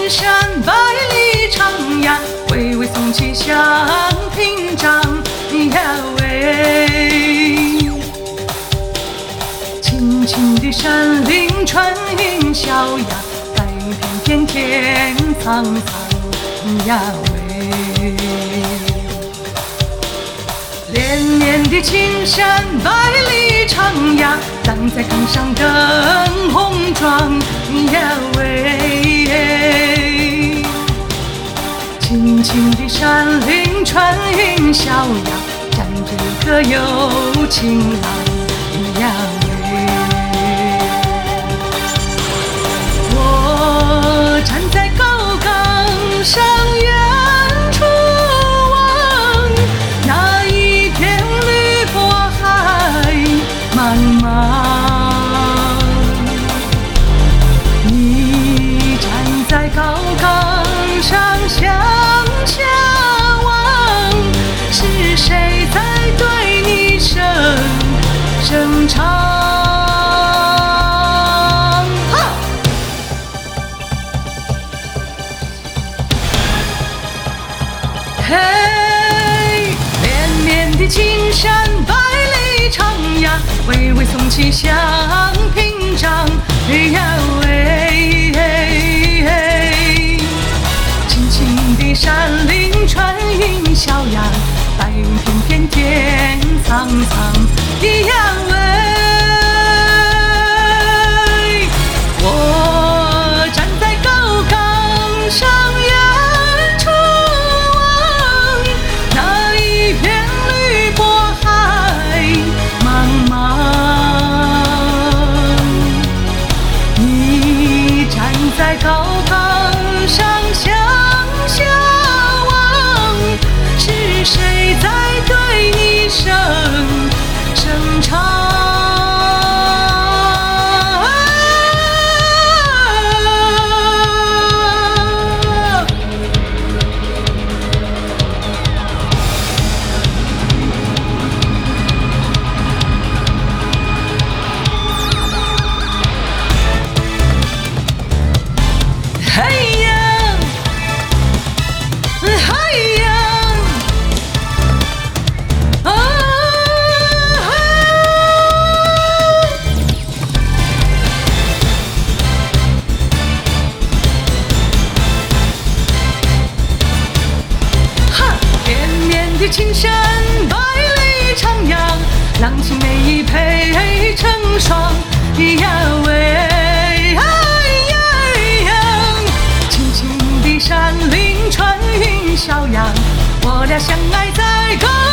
山，百里长崖，巍巍耸起像屏障呀喂。青青的山林，春云逍遥，白云片片天苍苍呀喂。连绵的青山，百里长崖，站在岗上更红妆呀喂。青青的山林，春云逍遥，站着一个有情郎呀喂。我站在高岗上，远处望那一片绿波海茫茫。你站在高岗上，向下望，是谁在对你声唱？嘿，连绵的青山，百里长崖，巍巍耸起像屏障呀喂。青青的山林，春云逍遥，白云片片天苍苍呀喂。我站在高岗上，远处望那一片绿波海茫茫。你站在高岗上，向下望，是谁在对你声唱？嘿呀，嘿呀，啊！哈，连绵的青山，百里长崖，浪迹美意配成双呀喂。山林，春云逍遥，我俩相爱在高